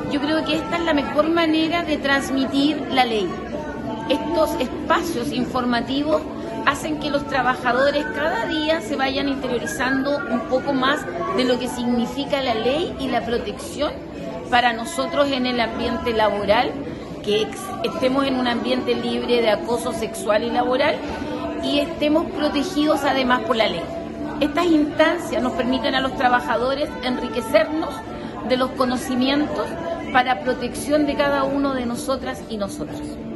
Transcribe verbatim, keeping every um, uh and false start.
Yo creo que esta es la mejor manera de transmitir la ley. Estos espacios informativos hacen que los trabajadores cada día se vayan interiorizando un poco más de lo que significa la ley y la protección para nosotros en el ambiente laboral, que estemos en un ambiente libre de acoso sexual y laboral y estemos protegidos además por la ley. Estas instancias nos permiten a los trabajadores enriquecernos de los conocimientos para protección de cada uno de nosotras y nosotros.